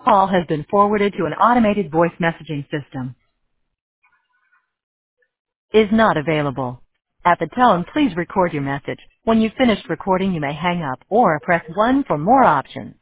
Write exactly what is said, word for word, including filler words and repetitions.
Call has been forwarded to an automated voice messaging system. Is not available. At the tone, please record your message. When you've finished recording, you may hang up or press one for more options.